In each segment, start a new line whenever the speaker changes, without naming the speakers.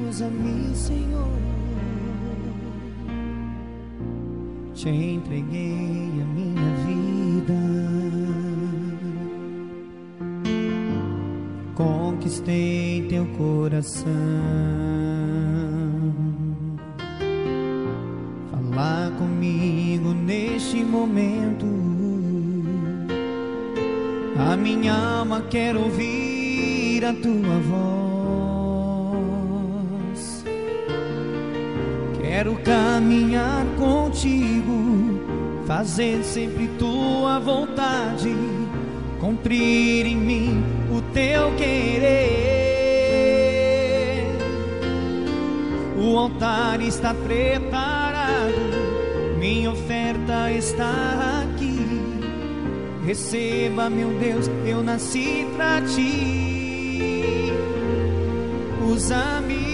Usa-me, Senhor. Te entreguei a minha vida, conquistei teu coração. Fala comigo neste momento, a minha alma quer ouvir a tua voz. Quero caminhar contigo, fazer sempre tua vontade, cumprir em mim o teu querer. O altar está preparado, minha oferta está aqui. Receba, meu Deus, eu nasci pra ti. Usa-me,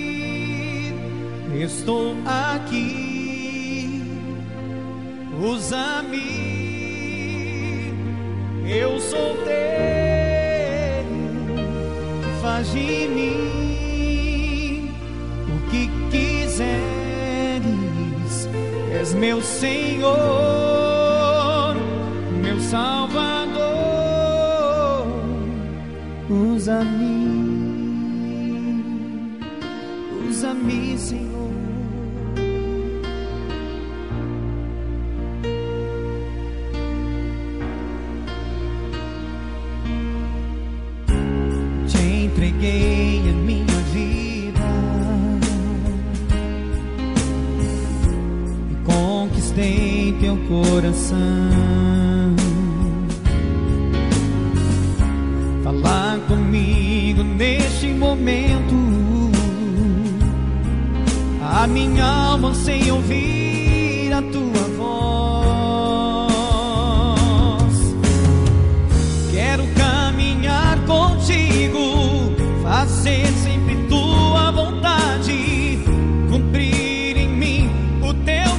estou aqui. Usa-me, eu sou teu. Faz de mim o que quiseres. És meu Senhor, meu Salvador. Usa-me, usa-me, Senhor. Te entreguei a minha vida e conquistei teu coração. Fala comigo neste momento, a minha alma sem ouvir a tua voz. Quero caminhar contigo, fazer sempre tua vontade, cumprir em mim o teu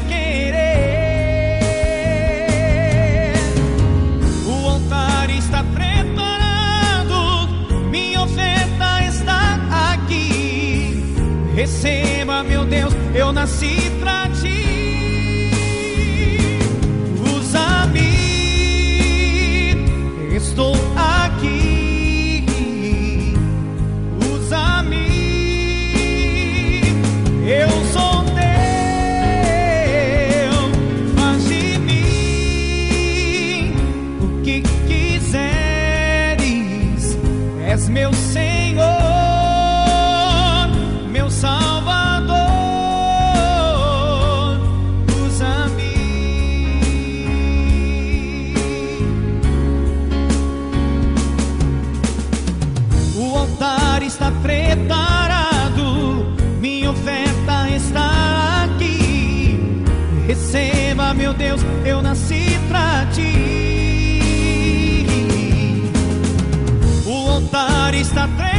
querer. O altar está preparado, minha oferta está aqui. Receba, meu Deus, eu nasci pra ti. Usa-me, estou aqui. Usa-me, eu sou teu. Faz de mim o que quiseres. És meu Senhor, meu Salvador. Usa-me, o altar está preparado, minha oferta está aqui. Receba, meu Deus, eu nasci pra ti. O altar está preparado,